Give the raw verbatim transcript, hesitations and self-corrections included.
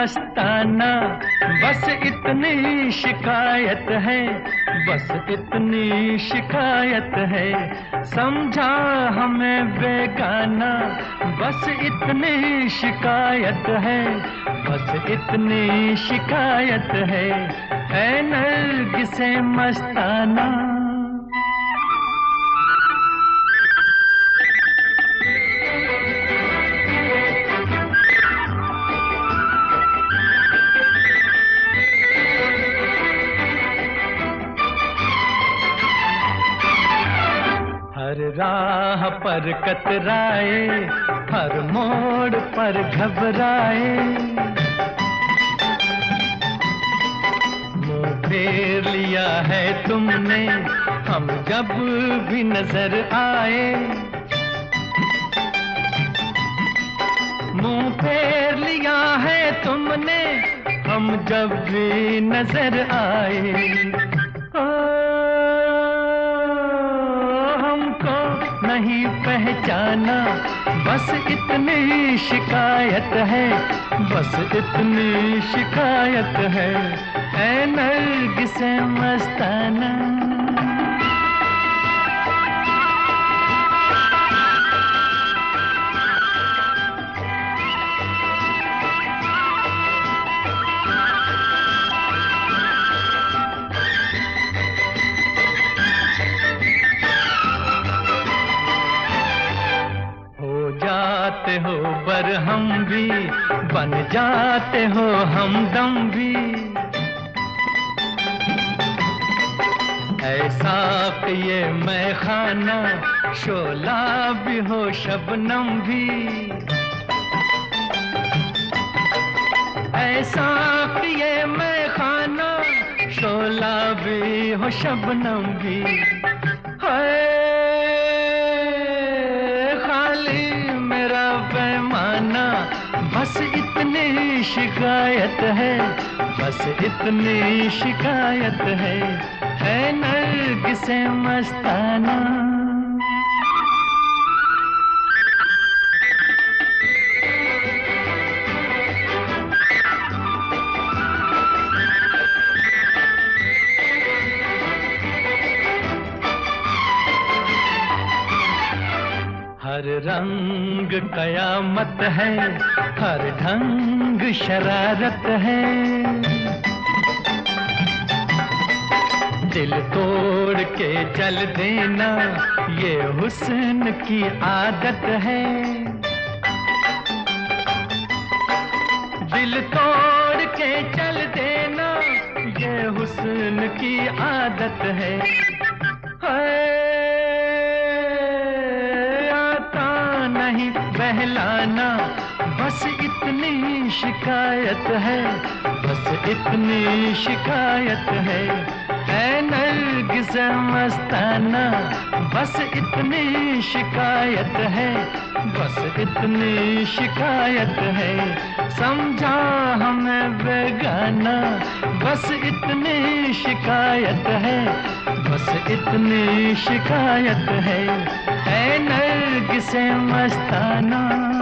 मस्ताना, बस इतनी शिकायत है, बस इतनी शिकायत है। समझा हमें बेगाना, बस इतनी शिकायत है, बस इतनी शिकायत है। ऐ नरगिसे मस्ताना। हर राह पर कतराए, हर मोड़ पर घबराए, मुंह फेर लिया है तुमने हम जब भी नजर आए। मुंह फेर लिया है तुमने हम जब भी नजर आए। नहीं पहचाना, बस इतनी शिकायत है, बस इतनी शिकायत है। ऐ नरगिसे मस्ताना। जाते हो बरहम भी, बन जाते हो हमदम भी। ऐसा कि ये मैं खाना, शोला भी हो शबनम भी। ऐसा कि ये मैं खाना, शोला भी हो शबनम भी। है बस इतनी शिकायत है, बस इतनी शिकायत है। ऐ नरगिसे मस्ताना। हर रंग कयामत है, हर ढंग शरारत है। दिल तोड़ के चल देना ये हुस्न की आदत है। दिल तोड़ के चल देना ये हुस्न की आदत है। नहीं बहलाना, बस इतनी शिकायत है, बस इतनी शिकायत है। ऐ नरगिसे मस्ताना, बस इतनी शिकायत है, बस इतनी शिकायत है। समझा हमें बेगाना, बस इतनी शिकायत है, बस इतनी शिकायत है। ऐ नरगिसे मस्ताना।